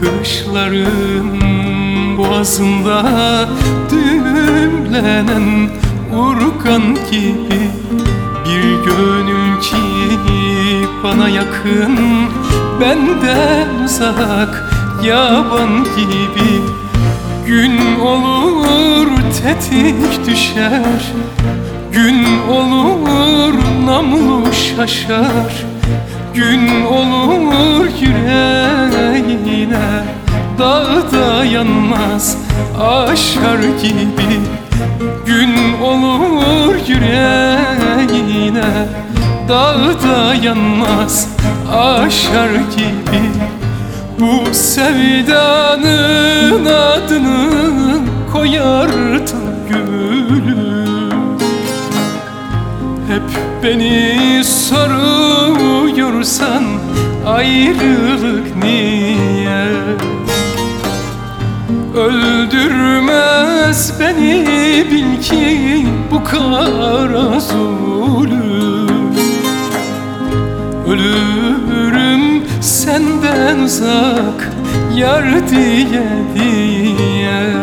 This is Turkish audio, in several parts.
bakışların boğazında düğümlenen urgan gibi bir gönül ki bana yakın, benden uzak yaban gibi. Gün olur tetik düşer, gün olur namlu şaşar, gün olur yüreğine dağda yanmaz aşar gibi. Gün olur yüreğine dağda yanmaz aşar gibi. Bu sevdanın adını koyardın gülüm. Hep beni soruyorsan ayrılık niye? Öldürmez beni bil ki bu kara zulüm. Ölürüm senden uzak yar diye diye.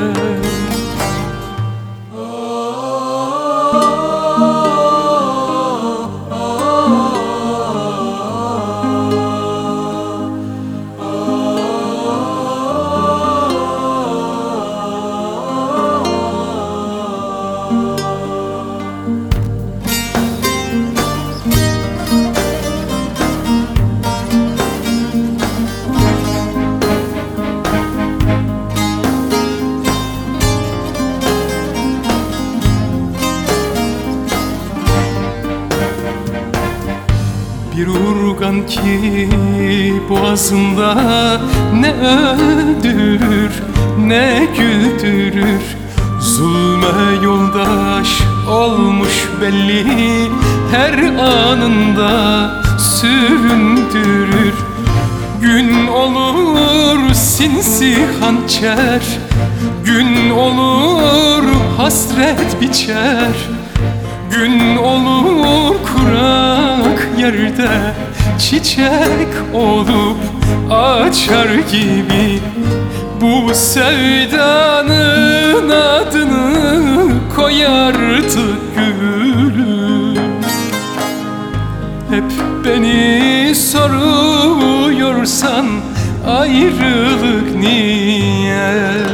Bir urgan ki boğazında ne öldürür ne güldürür, zulme yoldaş olmuş belli, her anında süründürür. Gün olur sinsi hançer, gün olur hasret biçer, gün olur kurak yerde çiçek olup açar gibi. Bu sevdanın adını koyardık gülüm. Hep beni soruyorsan ayrılık niye?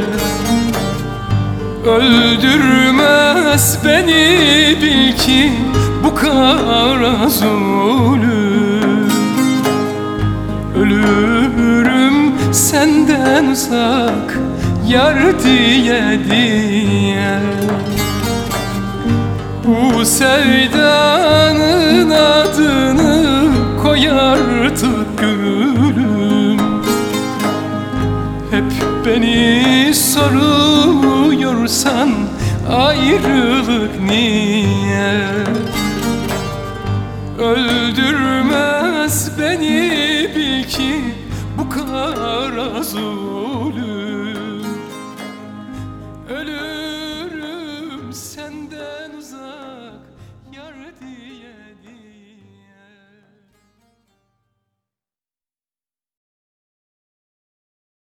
Öldürmez beni bil ki bu kara zulüm. Ölürüm senden uzak yar diye diye. Bu sevdanın adını koyardık gülüm. Hep beni soruyorsan ayrılık niye? Öldürmez beni bil ki bu kara zulüm.